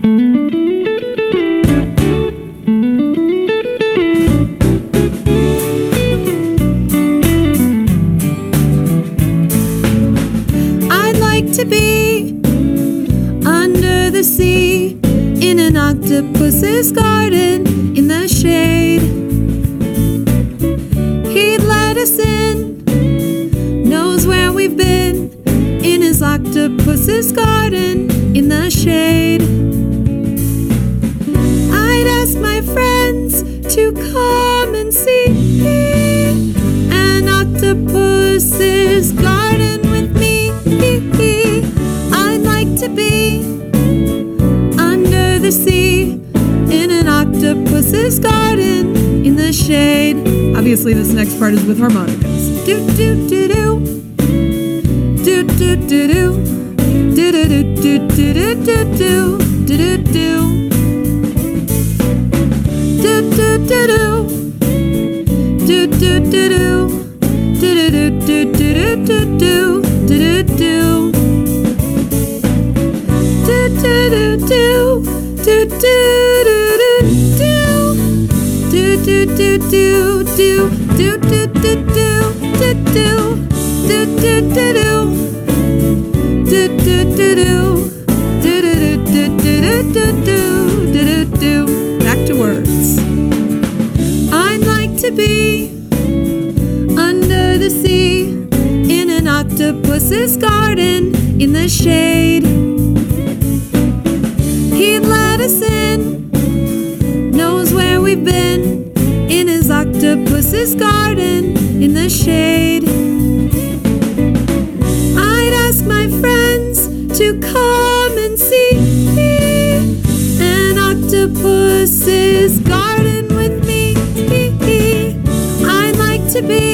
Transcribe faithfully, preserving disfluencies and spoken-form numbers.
I'd like to be under the sea in an octopus's garden in the shade. He'd let us in, knows where we've been, in his octopus's garden in the shade. I'd ask my friends to come and see an octopus's garden with me. I'd like to be under the sea in an octopus's garden in the shade. Obviously this next part is with harmonicas. Do do do do. Do do do do. Do do do do do do do do do do do. Do do do do. Do do do do. Do do do do do do do do do do. Do do do do. Do do do do. Do do do do do. Do do do do do do. Do do do do. Do do do do. Do do do do do do do do do. Back to words. I'd like to be under the sea in an octopus's garden in the shade. He'd let us in, knows where we've been, in his octopus's garden in the shade. I'd ask my friends to come and see an octopus's garden with me. I'd like to be